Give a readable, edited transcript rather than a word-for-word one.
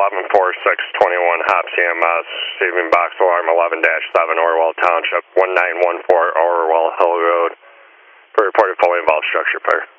114621 HOP CMS, receiving box alarm 11-7 Orwell Township, 1914 Orwell Hill Road, for reported fully involved structure fire.